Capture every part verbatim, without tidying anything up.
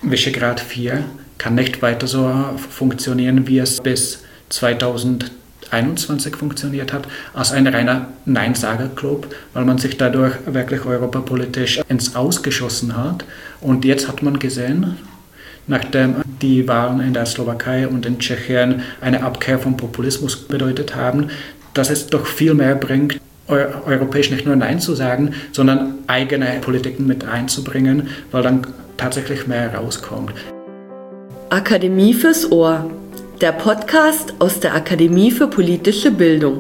Visegrad vier kann nicht weiter so funktionieren, wie es bis zweitausendeinundzwanzig funktioniert hat, als ein reiner Nein-Sager-Club, weil man sich dadurch wirklich europapolitisch ins Aus geschossen hat. Und jetzt hat man gesehen, nachdem die Wahlen in der Slowakei und in Tschechien eine Abkehr vom Populismus bedeutet haben, dass es doch viel mehr bringt, europäisch nicht nur Nein zu sagen, sondern eigene Politiken mit einzubringen, weil dann tatsächlich mehr rauskommt. Akademie fürs Ohr, der Podcast aus der Akademie für politische Bildung.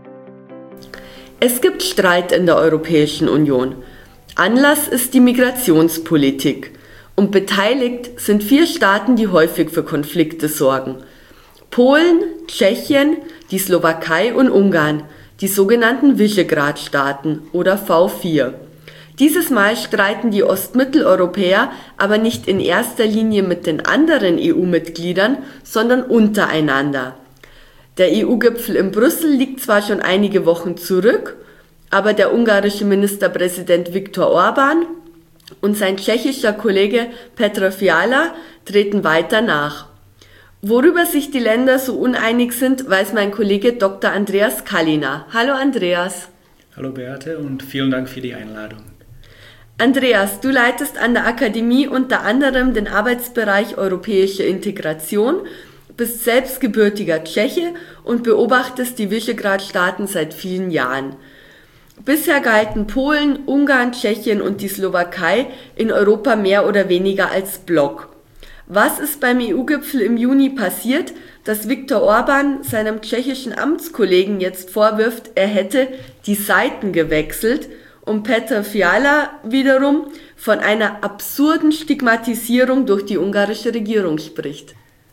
Es gibt Streit in der Europäischen Union. Anlass ist die Migrationspolitik. Und beteiligt sind vier Staaten, die häufig für Konflikte sorgen. Polen, Tschechien, die Slowakei und Ungarn, die sogenannten Visegrad-Staaten oder V vier. Dieses Mal streiten die Ostmitteleuropäer aber nicht in erster Linie mit den anderen E U-Mitgliedern, sondern untereinander. Der E U-Gipfel in Brüssel liegt zwar schon einige Wochen zurück, aber der ungarische Ministerpräsident Viktor Orbán und sein tschechischer Kollege Petr Fiala treten weiter nach. Worüber sich die Länder so uneinig sind, weiß mein Kollege Doktor Andreas Kallina. Hallo Andreas. Hallo Beate und vielen Dank für die Einladung. Andreas, du leitest an der Akademie unter anderem den Arbeitsbereich Europäische Integration, bist selbst gebürtiger Tscheche und beobachtest die Visegrad-Staaten seit vielen Jahren. Bisher galten Polen, Ungarn, Tschechien und die Slowakei in Europa mehr oder weniger als Block. Was ist beim E U-Gipfel im Juni passiert, dass Viktor Orbán seinem tschechischen Amtskollegen jetzt vorwirft, er hätte die Seiten gewechselt und Petr Fiala wiederum von einer absurden Stigmatisierung durch die ungarische Regierung spricht?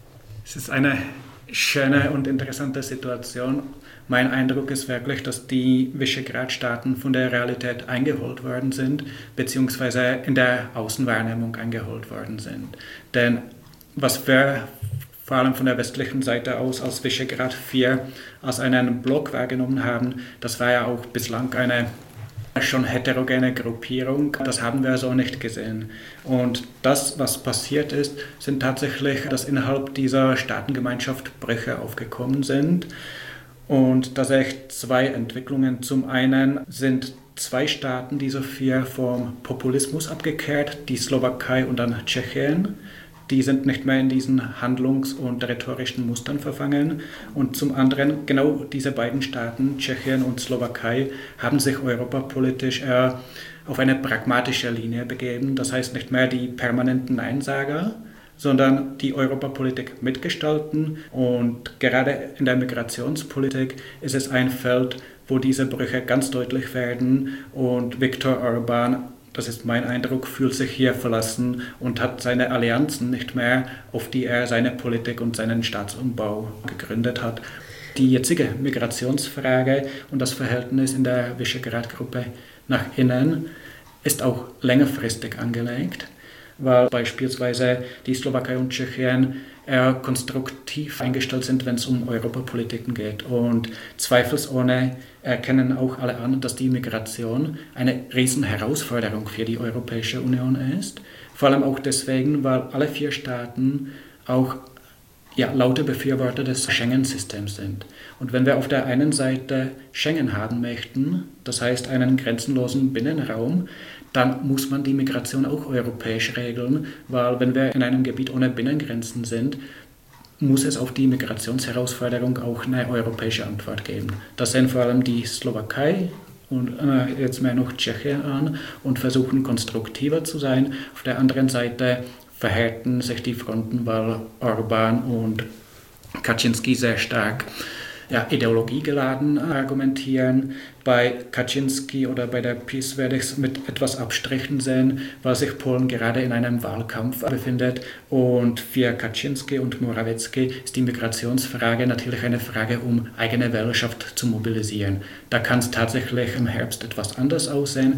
Es ist eine schöne und interessante Situation. Mein Eindruck ist wirklich, dass die Visegrad-Staaten von der Realität eingeholt worden sind, beziehungsweise in der Außenwahrnehmung eingeholt worden sind. Denn was wir vor allem von der westlichen Seite aus als Visegrad vier als einen Block wahrgenommen haben, das war ja auch bislang eine schon heterogene Gruppierung. Das haben wir so nicht gesehen. Und das, was passiert ist, sind tatsächlich, dass innerhalb dieser Staatengemeinschaft Brüche aufgekommen sind. Und da sehe ich zwei Entwicklungen. Zum einen sind zwei Staaten dieser vier vom Populismus abgekehrt, die Slowakei und dann Tschechien. Die sind nicht mehr in diesen handlungs- und rhetorischen Mustern verfangen. Und zum anderen, genau diese beiden Staaten, Tschechien und Slowakei, haben sich europapolitisch eher auf eine pragmatische Linie begeben. Das heißt nicht mehr die permanenten Neinsager, sondern die Europapolitik mitgestalten. Und gerade in der Migrationspolitik ist es ein Feld, wo diese Brüche ganz deutlich werden. Und Viktor Orbán, das ist mein Eindruck, fühlt sich hier verlassen und hat seine Allianzen nicht mehr, auf die er seine Politik und seinen Staatsumbau gegründet hat. Die jetzige Migrationsfrage und das Verhältnis in der Visegrad-Gruppe nach innen ist auch längerfristig angelegt, weil beispielsweise die Slowakei und Tschechien eher konstruktiv eingestellt sind, wenn es um Europapolitiken geht. Und zweifelsohne erkennen auch alle an, dass die Migration eine Riesenherausforderung für die Europäische Union ist. Vor allem auch deswegen, weil alle vier Staaten auch ja, laute Befürworter des Schengen-Systems sind. Und wenn wir auf der einen Seite Schengen haben möchten, das heißt einen grenzenlosen Binnenraum, dann muss man die Migration auch europäisch regeln, weil wenn wir in einem Gebiet ohne Binnengrenzen sind, muss es auf die Migrationsherausforderung auch eine europäische Antwort geben. Das sehen vor allem die Slowakei und äh, jetzt mehr noch Tschechien an und versuchen konstruktiver zu sein. Auf der anderen Seite verhärten sich die Fronten, weil Orbán und Kaczynski sehr stark ja, ideologiegeladen argumentieren. Bei Kaczynski oder bei der PiS werde ich es mit etwas Abstrichen sehen, weil sich Polen gerade in einem Wahlkampf befindet. Und für Kaczynski und Morawiecki ist die Migrationsfrage natürlich eine Frage, um eigene Wählerschaft zu mobilisieren. Da kann es tatsächlich im Herbst etwas anders aussehen.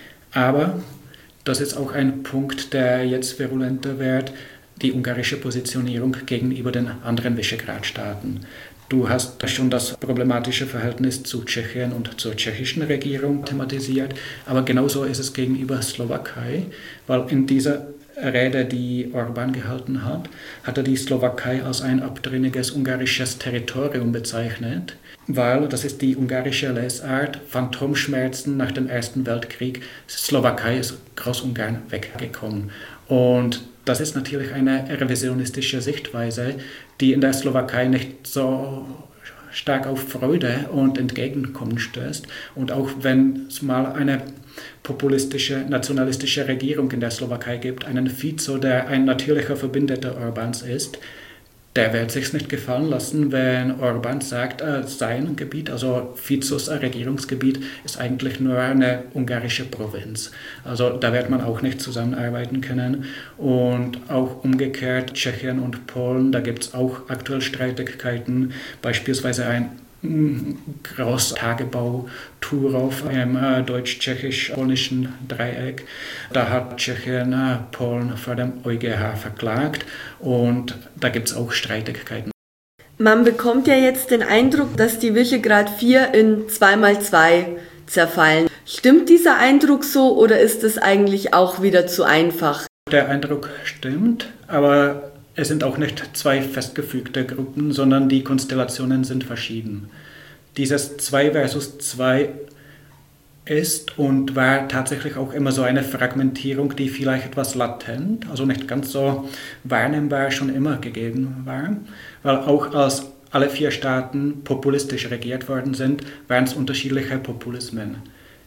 Aber das ist auch ein Punkt, der jetzt virulenter wird, die ungarische Positionierung gegenüber den anderen Visegrad-Staaten. Du hast schon das problematische Verhältnis zu Tschechien und zur tschechischen Regierung thematisiert, aber genauso ist es gegenüber Slowakei, weil in dieser Rede, die Orbán gehalten hat, hat er die Slowakei als ein abtrünniges ungarisches Territorium bezeichnet, weil, das ist die ungarische Lesart, Phantomschmerzen nach dem Ersten Weltkrieg, Slowakei ist Großungarn weggekommen. Und das ist natürlich eine revisionistische Sichtweise, die in der Slowakei nicht so stark auf Freude und Entgegenkommen stößt. Und auch wenn es mal eine populistische, nationalistische Regierung in der Slowakei gibt, einen Fico, der ein natürlicher Verbündeter Orbáns ist, der wird sich nicht gefallen lassen, wenn Orbán sagt, äh, sein Gebiet, also Ficos Regierungsgebiet, ist eigentlich nur eine ungarische Provinz. Also da wird man auch nicht zusammenarbeiten können. Und auch umgekehrt Tschechien und Polen, da gibt es auch aktuell Streitigkeiten, beispielsweise ein Großtagebau Turów im äh, deutsch-tschechisch-polnischen Dreieck. Da hat Tschechien äh, Polen vor dem E u G H verklagt und da gibt es auch Streitigkeiten. Man bekommt ja jetzt den Eindruck, dass die Visegrad vier in zwei mal zwei zerfallen. Stimmt dieser Eindruck so oder ist es eigentlich auch wieder zu einfach? Der Eindruck stimmt, aber es sind auch nicht zwei festgefügte Gruppen, sondern die Konstellationen sind verschieden. Dieses zwei versus zwei ist und war tatsächlich auch immer so eine Fragmentierung, die vielleicht etwas latent, also nicht ganz so wahrnehmbar schon immer gegeben war, weil auch als alle vier Staaten populistisch regiert worden sind, waren es unterschiedliche Populismen.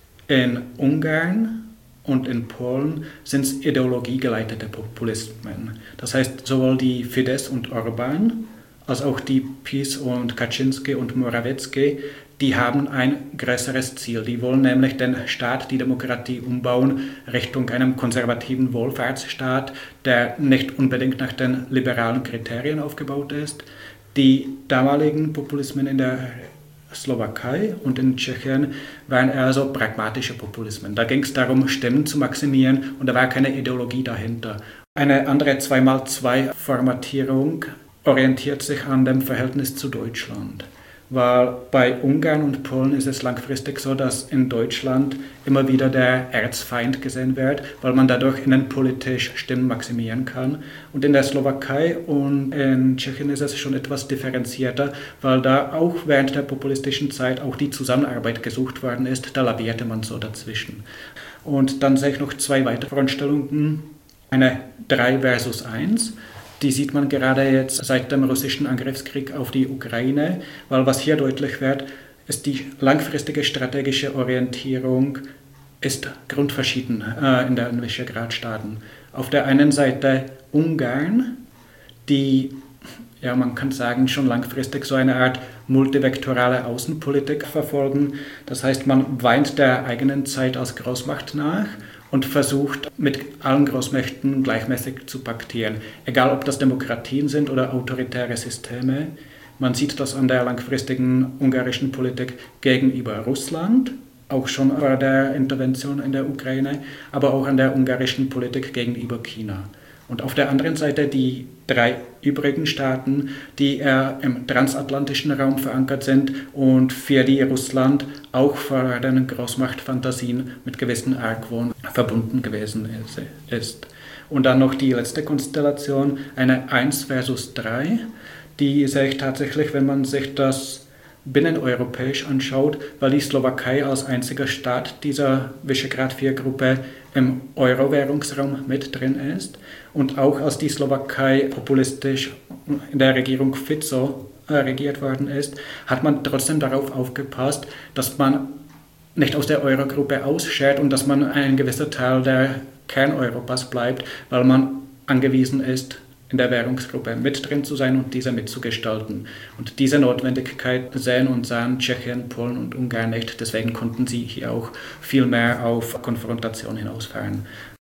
In Ungarn und in Polen sind es ideologiegeleitete Populismen. Das heißt, sowohl die Fidesz und Orbán, als auch die PiS und Kaczynski und Morawiecki, die haben ein größeres Ziel. Die wollen nämlich den Staat, die Demokratie umbauen Richtung einem konservativen Wohlfahrtsstaat, der nicht unbedingt nach den liberalen Kriterien aufgebaut ist. Die damaligen Populismen in der Slowakei und in Tschechien waren eher so pragmatische Populismen. Da ging es darum, Stimmen zu maximieren und da war keine Ideologie dahinter. Eine andere zwei mal zwei Formatierung orientiert sich an dem Verhältnis zu Deutschland. Weil bei Ungarn und Polen ist es langfristig so, dass in Deutschland immer wieder der Erzfeind gesehen wird, weil man dadurch innenpolitisch Stimmen maximieren kann. Und in der Slowakei und in Tschechien ist es schon etwas differenzierter, weil da auch während der populistischen Zeit auch die Zusammenarbeit gesucht worden ist. Da lavierte man so dazwischen. Und dann sehe ich noch zwei weitere Frontstellungen. Eine drei versus eins. Die sieht man gerade jetzt seit dem russischen Angriffskrieg auf die Ukraine, weil was hier deutlich wird, ist die langfristige strategische Orientierung ist grundverschieden äh, in den Visegrad-Staaten. Auf der einen Seite Ungarn, die, ja man kann sagen, schon langfristig so eine Art multivektorale Außenpolitik verfolgen. Das heißt, man weint der eigenen Zeit als Großmacht nach und versucht, mit allen Großmächten gleichmäßig zu paktieren. Egal, ob das Demokratien sind oder autoritäre Systeme. Man sieht das an der langfristigen ungarischen Politik gegenüber Russland, auch schon bei der Intervention in der Ukraine, aber auch an der ungarischen Politik gegenüber China. Und auf der anderen Seite die drei übrigen Staaten, die eher im transatlantischen Raum verankert sind und für die Russland auch vor den Großmachtfantasien mit gewissen Argwohn verbunden gewesen ist. Und dann noch die letzte Konstellation, eine eins versus drei, die sehe ich tatsächlich, wenn man sich das binneneuropäisch anschaut, weil die Slowakei als einziger Staat dieser Visegrad vier Gruppe im Euro-Währungsraum mit drin ist und auch als die Slowakei populistisch in der Regierung Fico äh, regiert worden ist, hat man trotzdem darauf aufgepasst, dass man nicht aus der Euro-Gruppe ausschert und dass man ein gewisser Teil der Kerneuropas bleibt, weil man angewiesen ist, in der Währungsgruppe mit drin zu sein und diese mitzugestalten. Und diese Notwendigkeit sehen und sahen Tschechien, Polen und Ungarn nicht. Deswegen konnten sie hier auch viel mehr auf Konfrontation hinausfahren.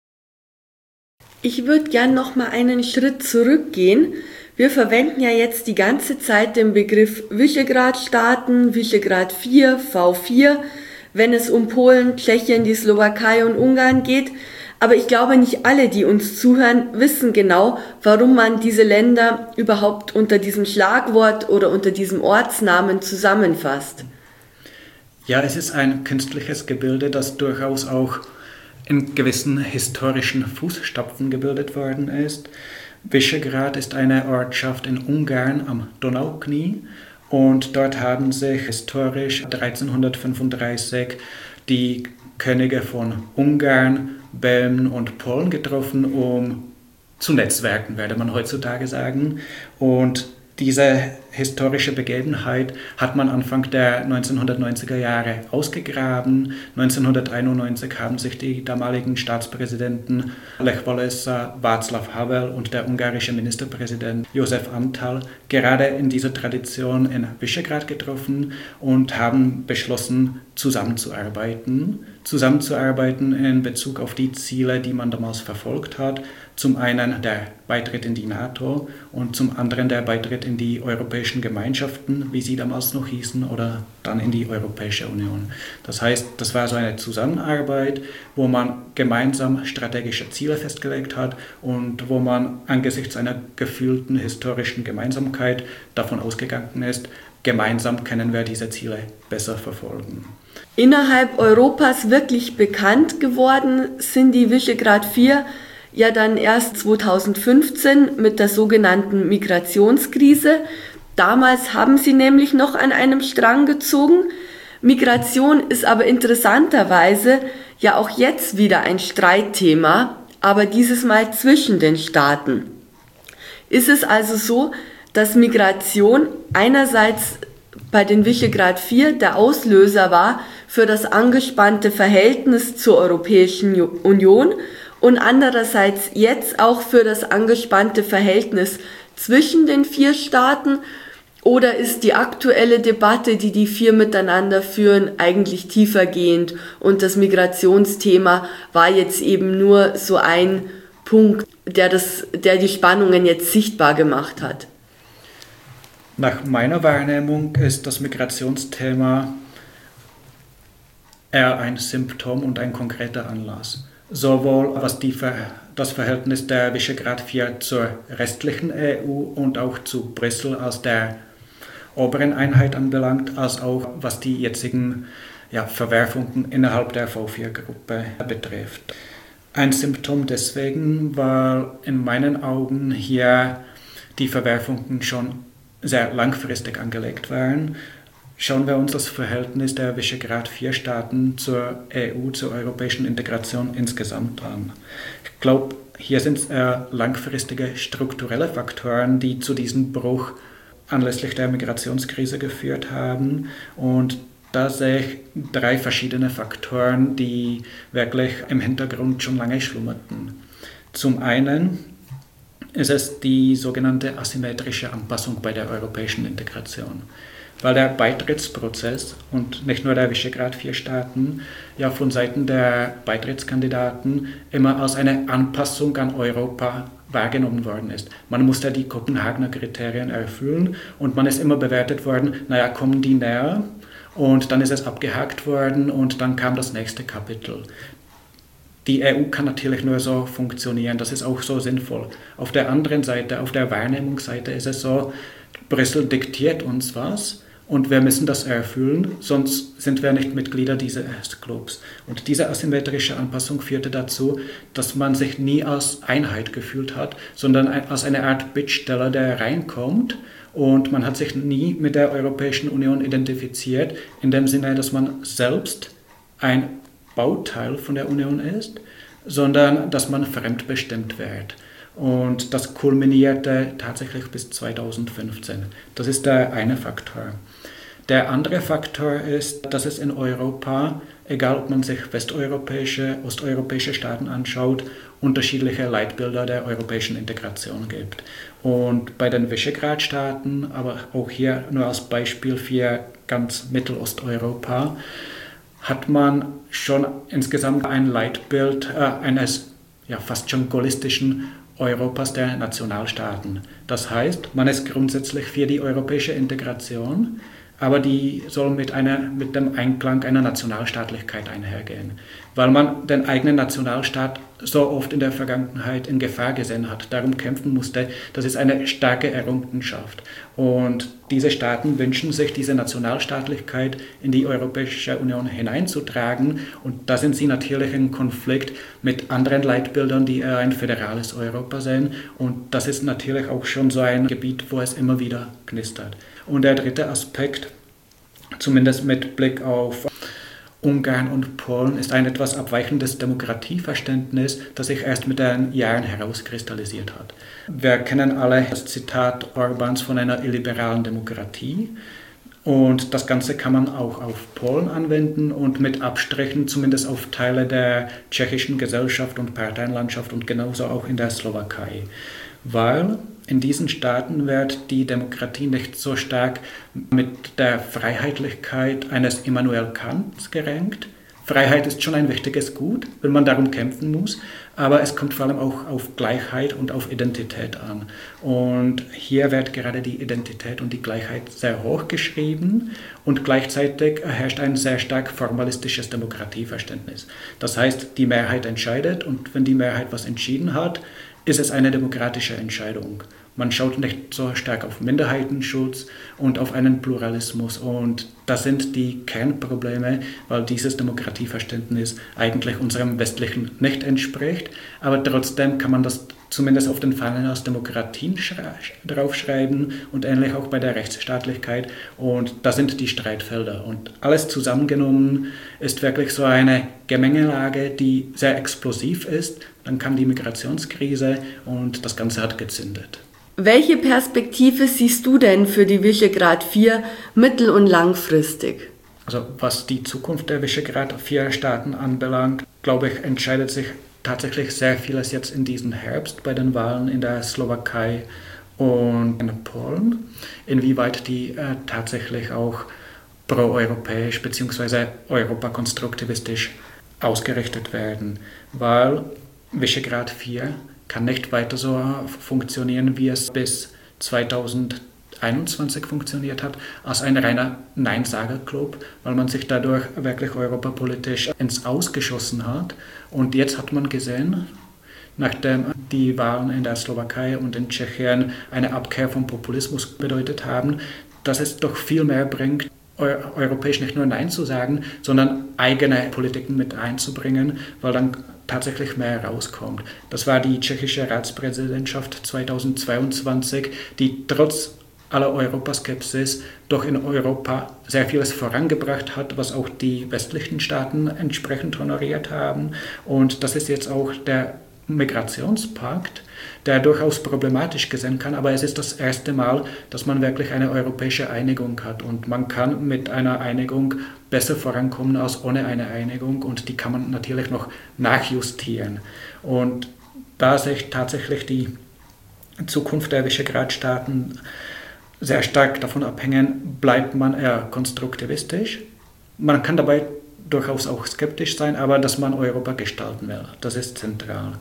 Ich würde gern noch mal einen Schritt zurückgehen. Wir verwenden ja jetzt die ganze Zeit den Begriff Visegrad-Staaten, Visegrad vier, V vier, wenn es um Polen, Tschechien, die Slowakei und Ungarn geht. Aber ich glaube, nicht alle, die uns zuhören, wissen genau, warum man diese Länder überhaupt unter diesem Schlagwort oder unter diesem Ortsnamen zusammenfasst. Ja, es ist ein künstliches Gebilde, das durchaus auch in gewissen historischen Fußstapfen gebildet worden ist. Vyšehrad ist eine Ortschaft in Ungarn am Donauknie und dort haben sich historisch dreizehnhundertfünfunddreißig die Könige von Ungarn, Böhmen und Polen getroffen, um zu netzwerken, würde man heutzutage sagen. Und diese historische Begebenheit hat man Anfang der neunzehnhundertneunziger Jahre ausgegraben. neunzehnhunderteinundneunzig haben sich die damaligen Staatspräsidenten Lech Walesa, Václav Havel und der ungarische Ministerpräsident Josef Antall gerade in dieser Tradition in Vyšehrad getroffen und haben beschlossen, zusammenzuarbeiten. Zusammenzuarbeiten in Bezug auf die Ziele, die man damals verfolgt hat. Zum einen der Beitritt in die NATO und zum anderen der Beitritt in die europäischen Gemeinschaften, wie sie damals noch hießen, oder dann in die Europäische Union. Das heißt, das war so eine Zusammenarbeit, wo man gemeinsam strategische Ziele festgelegt hat und wo man angesichts einer gefühlten historischen Gemeinsamkeit davon ausgegangen ist, gemeinsam können wir diese Ziele besser verfolgen. Innerhalb Europas wirklich bekannt geworden sind die Vyšehrad vier ja dann erst zweitausendfünfzehn mit der sogenannten Migrationskrise. Damals haben sie nämlich noch an einem Strang gezogen. Migration ist aber interessanterweise ja auch jetzt wieder ein Streitthema, aber dieses Mal zwischen den Staaten. Ist es also so, dass Migration einerseits bei den Vyšehrad vier der Auslöser war für das angespannte Verhältnis zur Europäischen Union und andererseits jetzt auch für das angespannte Verhältnis zwischen den vier Staaten? Oder ist die aktuelle Debatte, die die vier miteinander führen, eigentlich tiefergehend und das Migrationsthema war jetzt eben nur so ein Punkt, der, das, der die Spannungen jetzt sichtbar gemacht hat? Nach meiner Wahrnehmung ist das Migrationsthema eher ein Symptom und ein konkreter Anlass. Sowohl was die, das Verhältnis der Vyšehrad vier zur restlichen E U und auch zu Brüssel als der oberen Einheit anbelangt, als auch was die jetzigen ja, Verwerfungen innerhalb der V vier Gruppe betrifft. Ein Symptom deswegen, weil in meinen Augen hier die Verwerfungen schon sehr langfristig angelegt waren. Schauen wir uns das Verhältnis der Vyšehrad vier Staaten zur E U, zur europäischen Integration insgesamt an. Ich glaube, hier sind es eher langfristige strukturelle Faktoren, die zu diesem Bruch anlässlich der Migrationskrise geführt haben. Und da sehe ich drei verschiedene Faktoren, die wirklich im Hintergrund schon lange schlummerten. Zum einen ist es die sogenannte asymmetrische Anpassung bei der europäischen Integration. Weil der Beitrittsprozess und nicht nur der Vyšehrad vier Staaten ja von Seiten der Beitrittskandidaten immer als eine Anpassung an Europa wahrgenommen worden ist. Man musste die Kopenhagener Kriterien erfüllen und man ist immer bewertet worden, naja, kommen die näher und dann ist es abgehakt worden und dann kam das nächste Kapitel. Die E U kann natürlich nur so funktionieren, das ist auch so sinnvoll. Auf der anderen Seite, auf der Wahrnehmungsseite ist es so, Brüssel diktiert uns was und wir müssen das erfüllen, sonst sind wir nicht Mitglieder dieses Clubs. Und diese asymmetrische Anpassung führte dazu, dass man sich nie als Einheit gefühlt hat, sondern als eine Art Bittsteller, der reinkommt. Und man hat sich nie mit der Europäischen Union identifiziert, in dem Sinne, dass man selbst ein Bauteil von der Union ist, sondern dass man fremdbestimmt wird. Und das kulminierte tatsächlich bis zweitausendfünfzehn. Das ist der eine Faktor. Der andere Faktor ist, dass es in Europa, egal ob man sich westeuropäische, osteuropäische Staaten anschaut, unterschiedliche Leitbilder der europäischen Integration gibt. Und bei den Vyšehrad-Staaten, aber auch hier nur als Beispiel für ganz Mittelosteuropa, hat man schon insgesamt ein Leitbild äh, eines ja, fast schon gaullistischen Europas der Nationalstaaten. Das heißt, man ist grundsätzlich für die europäische Integration, aber die soll mit, einer, mit dem Einklang einer Nationalstaatlichkeit einhergehen. weil man den eigenen Nationalstaat so oft in der Vergangenheit in Gefahr gesehen hat, darum kämpfen musste. Das ist eine starke Errungenschaft. Und diese Staaten wünschen sich, diese Nationalstaatlichkeit in die Europäische Union hineinzutragen. Und da sind sie natürlich in Konflikt mit anderen Leitbildern, die eher ein föderales Europa sehen. Und das ist natürlich auch schon so ein Gebiet, wo es immer wieder knistert. Und der dritte Aspekt, zumindest mit Blick auf Ungarn und Polen, ist ein etwas abweichendes Demokratieverständnis, das sich erst mit den Jahren herauskristallisiert hat. Wir kennen alle das Zitat Orbáns von einer illiberalen Demokratie. Und das Ganze kann man auch auf Polen anwenden und mit Abstrichen zumindest auf Teile der tschechischen Gesellschaft und Parteienlandschaft und genauso auch in der Slowakei. Weil in diesen Staaten wird die Demokratie nicht so stark mit der Freiheitlichkeit eines Immanuel Kants gerankt. Freiheit ist schon ein wichtiges Gut, wenn man darum kämpfen muss, aber es kommt vor allem auch auf Gleichheit und auf Identität an. Und hier wird gerade die Identität und die Gleichheit sehr hoch geschrieben und gleichzeitig herrscht ein sehr stark formalistisches Demokratieverständnis. Das heißt, die Mehrheit entscheidet und wenn die Mehrheit was entschieden hat, ist es eine demokratische Entscheidung. Man schaut nicht so stark auf Minderheitenschutz und auf einen Pluralismus. Und das sind die Kernprobleme, weil dieses Demokratieverständnis eigentlich unserem westlichen nicht entspricht. Aber trotzdem kann man das zumindest auf den Fahnen als Demokratien draufschreiben und ähnlich auch bei der Rechtsstaatlichkeit. Und das sind die Streitfelder. Und alles zusammengenommen ist wirklich so eine Gemengelage, die sehr explosiv ist. Dann kam die Migrationskrise und das Ganze hat gezündet. Welche Perspektive siehst du denn für die Visegrad vier mittel- und langfristig? Also was die Zukunft der Visegrad vier Staaten anbelangt, glaube ich, entscheidet sich tatsächlich sehr vieles jetzt in diesem Herbst bei den Wahlen in der Slowakei und in Polen, inwieweit die äh, tatsächlich auch proeuropäisch bzw. europakonstruktivistisch ausgerichtet werden, weil Visegrad vier kann nicht weiter so funktionieren, wie es bis zweitausendeinundzwanzig funktioniert hat, als ein reiner Neinsager-Club, weil man sich dadurch wirklich europapolitisch ins Aus geschossen hat. Und jetzt hat man gesehen, nachdem die Wahlen in der Slowakei und in Tschechien eine Abkehr vom Populismus bedeutet haben, dass es doch viel mehr bringt, europäisch nicht nur Nein zu sagen, sondern eigene Politiken mit einzubringen, weil dann tatsächlich mehr rauskommt. Das war die tschechische Ratspräsidentschaft zweitausendzweiundzwanzig, die trotz aller Europaskepsis doch in Europa sehr vieles vorangebracht hat, was auch die westlichen Staaten entsprechend honoriert haben. Und das ist jetzt auch der Migrationspakt, der durchaus problematisch gesehen kann, aber es ist das erste Mal, dass man wirklich eine europäische Einigung hat und man kann mit einer Einigung besser vorankommen als ohne eine Einigung und die kann man natürlich noch nachjustieren. Und da sich tatsächlich die Zukunft der Visegrad-Staaten sehr stark davon abhängen, bleibt man eher konstruktivistisch. Man kann dabei durchaus auch skeptisch sein, aber dass man Europa gestalten will, das ist zentral.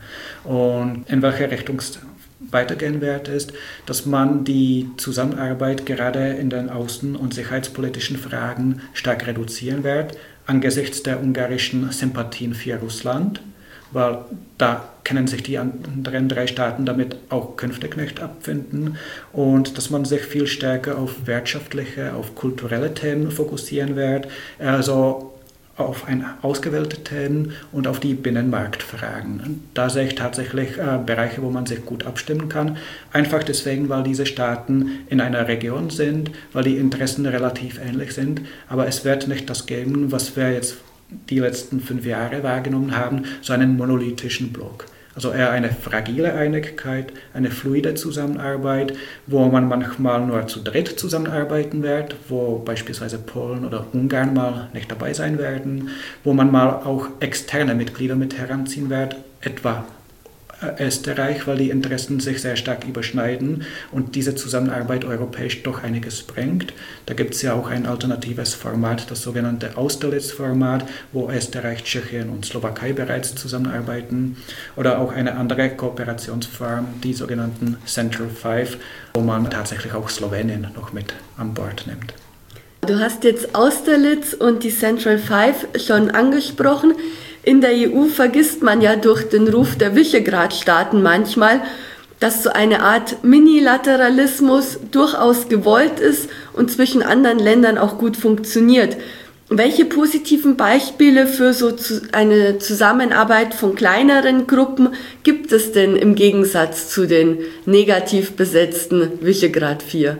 Und in welche Richtung es weitergehen wird, ist, dass man die Zusammenarbeit gerade in den außen- und sicherheitspolitischen Fragen stark reduzieren wird, angesichts der ungarischen Sympathien für Russland, weil da können sich die anderen drei Staaten damit auch künftig nicht abfinden und dass man sich viel stärker auf wirtschaftliche, auf kulturelle Themen fokussieren wird, also auf ein ausgewählte Themen und auf die Binnenmarktfragen. Da sehe ich tatsächlich äh, Bereiche, wo man sich gut abstimmen kann. Einfach deswegen, weil diese Staaten in einer Region sind, weil die Interessen relativ ähnlich sind. Aber es wird nicht das geben, was wir jetzt die letzten fünf Jahre wahrgenommen haben, so einen monolithischen Block. Also eher eine fragile Einigkeit, eine fluide Zusammenarbeit, wo man manchmal nur zu dritt zusammenarbeiten wird, wo beispielsweise Polen oder Ungarn mal nicht dabei sein werden, wo man mal auch externe Mitglieder mit heranziehen wird, etwa Österreich, weil die Interessen sich sehr stark überschneiden und diese Zusammenarbeit europäisch doch einiges bringt. Da gibt es ja auch ein alternatives Format, das sogenannte Austerlitz-Format, wo Österreich, Tschechien und Slowakei bereits zusammenarbeiten oder auch eine andere Kooperationsform, die sogenannten Central Five, wo man tatsächlich auch Slowenien noch mit an Bord nimmt. Du hast jetzt Austerlitz und die Central Five schon angesprochen. In der E U vergisst man ja durch den Ruf der Visegrad-Staaten manchmal, dass so eine Art Minilateralismus durchaus gewollt ist und zwischen anderen Ländern auch gut funktioniert. Welche positiven Beispiele für so eine Zusammenarbeit von kleineren Gruppen gibt es denn im Gegensatz zu den negativ besetzten Visegrad vier?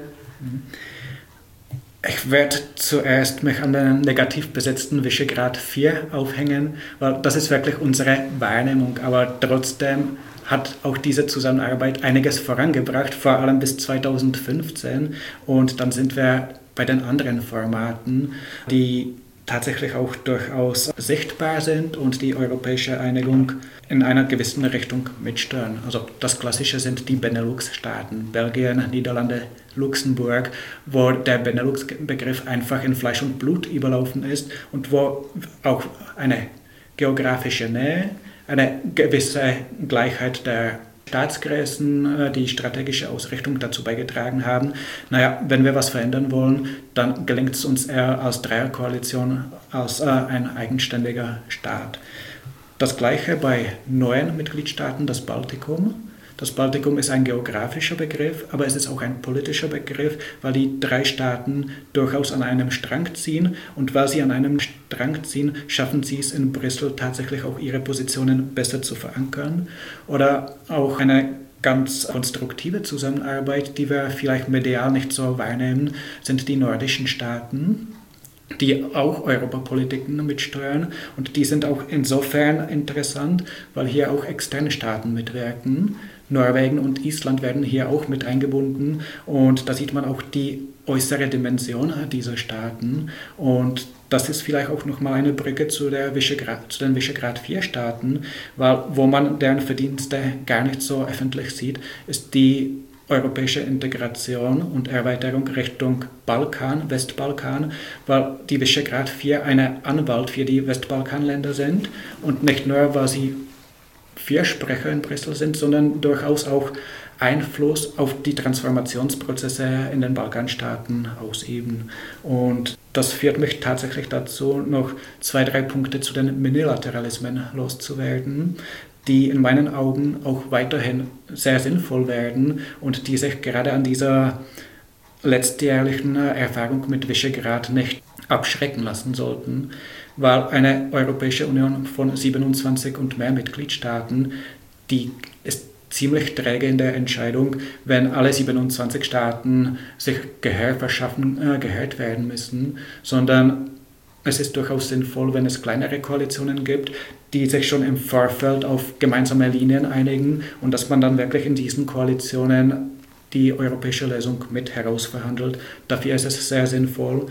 Ich werde zuerst mich an den negativ besetzten Visegrad vier aufhängen, weil das ist wirklich unsere Wahrnehmung, aber trotzdem hat auch diese Zusammenarbeit einiges vorangebracht, vor allem bis zweitausendfünfzehn, und dann sind wir bei den anderen Formaten, die tatsächlich auch durchaus sichtbar sind und die europäische Einigung in einer gewissen Richtung mitsteuern. Also das Klassische sind die Benelux-Staaten, Belgien, Niederlande, Luxemburg, wo der Benelux-Begriff einfach in Fleisch und Blut überlaufen ist und wo auch eine geografische Nähe, eine gewisse Gleichheit der Staatsgrößen, die strategische Ausrichtung dazu beigetragen haben. Naja, wenn wir was verändern wollen, dann gelingt es uns eher als Dreierkoalition, als äh, ein eigenständiger Staat. Das Gleiche bei neuen Mitgliedstaaten, das Baltikum. Das Baltikum ist ein geografischer Begriff, aber es ist auch ein politischer Begriff, weil die drei Staaten durchaus an einem Strang ziehen, und weil sie an einem Strang ziehen, schaffen sie es in Brüssel tatsächlich auch ihre Positionen besser zu verankern. Oder auch eine ganz konstruktive Zusammenarbeit, die wir vielleicht medial nicht so wahrnehmen, sind die nordischen Staaten, die auch Europapolitiken mitsteuern, und die sind auch insofern interessant, weil hier auch externe Staaten mitwirken. Norwegen und Island werden hier auch mit eingebunden, und da sieht man auch die äußere Dimension dieser Staaten, und das ist vielleicht auch nochmal eine Brücke zu, der Visegrad, zu den Visegrad vier Staaten, weil wo man deren Verdienste gar nicht so öffentlich sieht, ist die europäische Integration und Erweiterung Richtung Balkan, Westbalkan, weil die Visegrad vier eine Anwalt für die Westbalkanländer sind, und nicht nur, weil sie vier Sprecher in Brüssel sind, sondern durchaus auch Einfluss auf die Transformationsprozesse in den Balkanstaaten ausüben. Und das führt mich tatsächlich dazu, noch zwei, drei Punkte zu den Minilateralismen loszuwerden, die in meinen Augen auch weiterhin sehr sinnvoll werden und die sich gerade an dieser letztjährlichen Erfahrung mit Visegrad nicht abschrecken lassen sollten, weil eine Europäische Union von siebenundzwanzig und mehr Mitgliedstaaten, die ist ziemlich träge in der Entscheidung, wenn alle siebenundzwanzig Staaten sich Gehör verschaffen, äh, gehört werden müssen, sondern es ist durchaus sinnvoll, wenn es kleinere Koalitionen gibt, die sich schon im Vorfeld auf gemeinsame Linien einigen und dass man dann wirklich in diesen Koalitionen die europäische Lösung mit herausverhandelt. Dafür ist es sehr sinnvoll.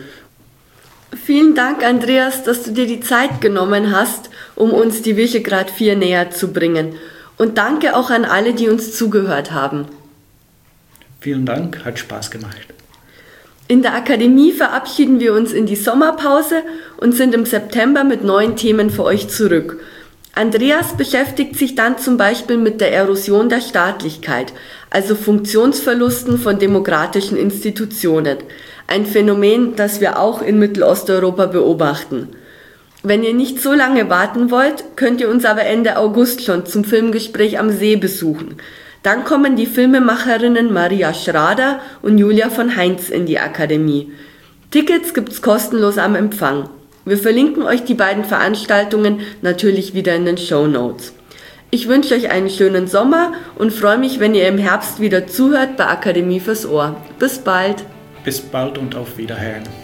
Vielen Dank, Andreas, dass du dir die Zeit genommen hast, um uns die Visegrad vier näher zu bringen. Und danke auch an alle, die uns zugehört haben. Vielen Dank, hat Spaß gemacht. In der Akademie verabschieden wir uns in die Sommerpause und sind im September mit neuen Themen für euch zurück. Andreas beschäftigt sich dann zum Beispiel mit der Erosion der Staatlichkeit, also Funktionsverlusten von demokratischen Institutionen. Ein Phänomen, das wir auch in Mittelosteuropa beobachten. Wenn ihr nicht so lange warten wollt, könnt ihr uns aber Ende August schon zum Filmgespräch am See besuchen. Dann kommen die Filmemacherinnen Maria Schrader und Julia von Heinz in die Akademie. Tickets gibt's kostenlos am Empfang. Wir verlinken euch die beiden Veranstaltungen natürlich wieder in den Shownotes. Ich wünsche euch einen schönen Sommer und freue mich, wenn ihr im Herbst wieder zuhört bei Akademie fürs Ohr. Bis bald! Bis bald und auf Wiederhören.